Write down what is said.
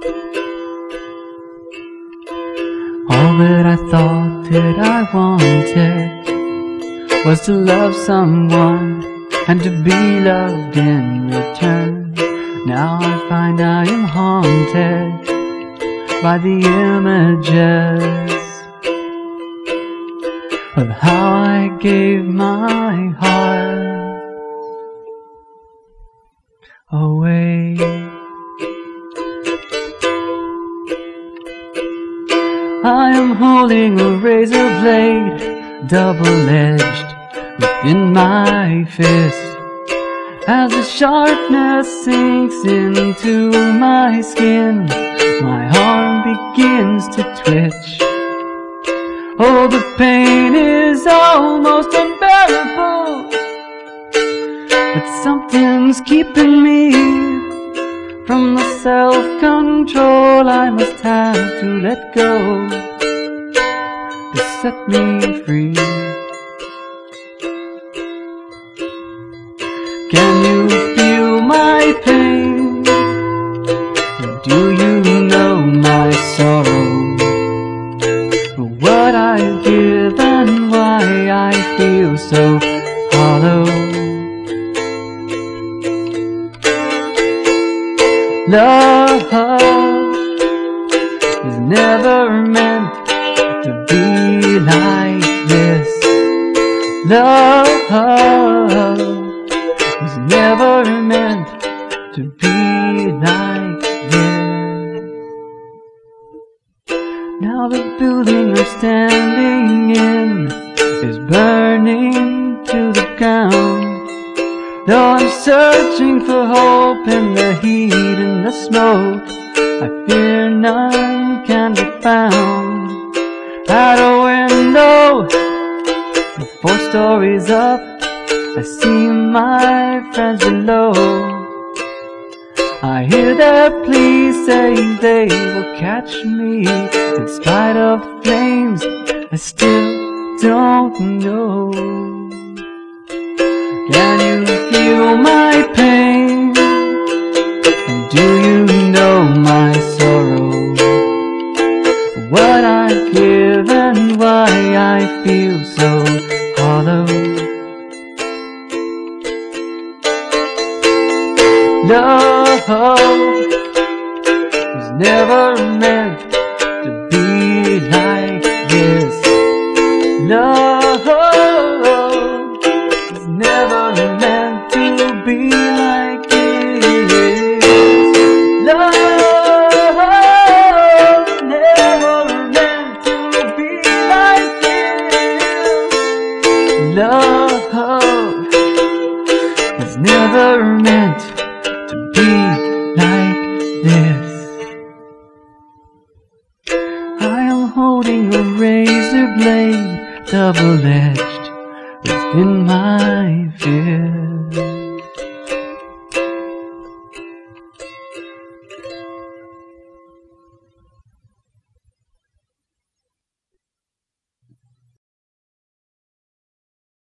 All that I thought that I wanted was to love someone and to be loved in return. Now I find I am haunted by the images of how I gave my heart away. I am holding a razor blade, double-edged, within my fist, as the sharpness sinks into my skin. My arm begins to twitch. Oh, the pain is almost unbearable, but something's keeping me from the self-control I must have to let go to set me free. Can you feel my pain? Do you know my sorrow? What I give and why I feel so hollow. Love was never meant to be like this. Love was never meant to be like this. Now the building we're standing in is burning to the ground. Though I'm searching for hope in the heat and the smoke, I fear none can be found. At a window, 4 stories up, I see my friends below. I hear their pleas saying they will catch me. In spite of the flames, I still don't know. Can you feel my pain? And do you know my sorrow? What I give and why I feel so hollow. Love was never meant to be like this. Love was never meant to be like this. Love was never meant to be like this. Love was never meant to be like this. I am holding a razor blade, double-edged, within my fist.